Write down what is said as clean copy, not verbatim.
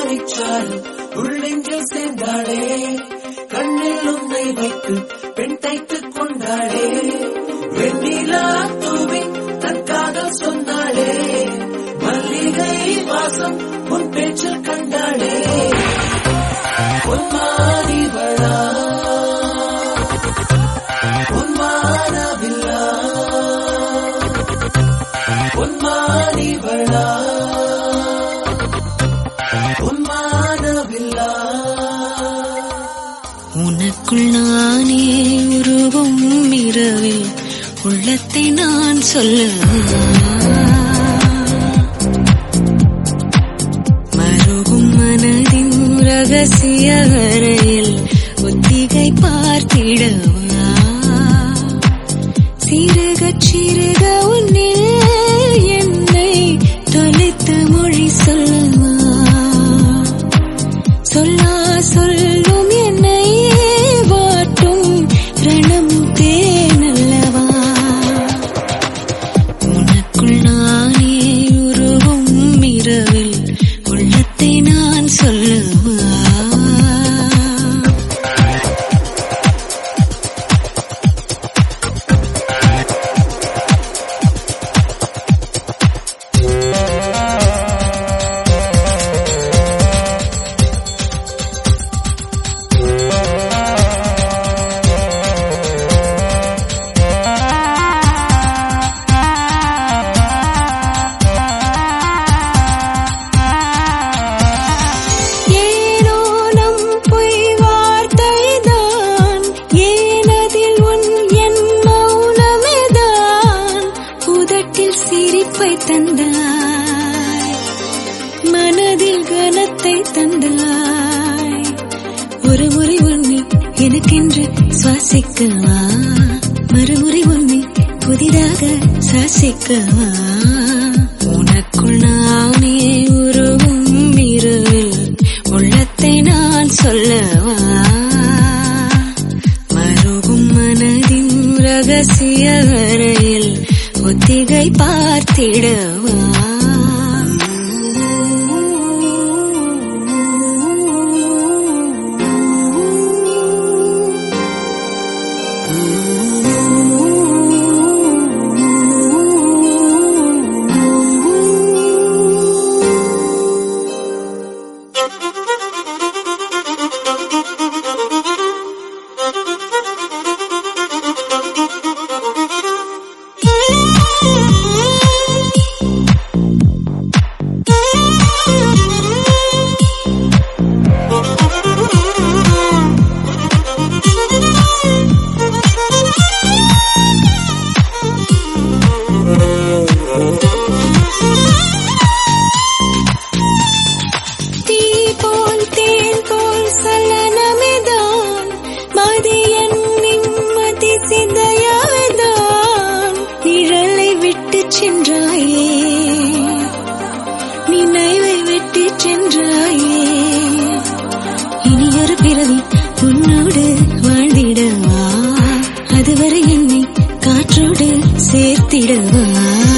பறிச்சாலும் உள்ளெங்கில் சேர்ந்தாளே, கண்ணில் உன்னை வைத்து பெண் தைத்துக் கொண்டாளே, வெண்ணிலா தூவி தன் காதல் சொன்னாளே, மல்லிகை வாசம் உன் பேச்சில் கண்டாளே, பொன்மாரிவளா பொன்மானவில்லா பொன்மாரிவளா பொன்மானவில்லா. உனக்குள் நானே உருவும் இரவில் உள்ளத்தை நான் சொல்ல, மருகும் மனதின் ரகசிய அறையில் ஒத்திகை பார்த்திடவா, சிறுக சிறுக உன்னில் என்னை தொலைத்த மொழி சொல்லவா, சொல்லா சொல்லும் என்னை வாட்டும் ரணம் தேனல்லவா, உனக்குள் நானே உருவும் இரவில் உள்ளத்தை நான் சொல்லவா. சிரிப்பை தந்தாய், மனதில் கனத்தை தந்தாய், ஒரு முறை உன்னை எனக்கென்று சுவாசிக்கவா, மறுமுறை உன்னை புதிதாக சுவாசிக்கவா, உனக்குள் நானே உருவும் இரவில் உள்ளத்தை நான் சொல்லவா, மருகும் மனதின் ரகசிய அறையில் ஒத்திகை பார்த்திடவா. சென்றாயே நினைவை விட்டு சென்றாயே, இனியொரு பிறவி உன்னோடு வாழ்ந்திடவா, அதுவரை என்னை காற்றோடு சேர்த்திடவா.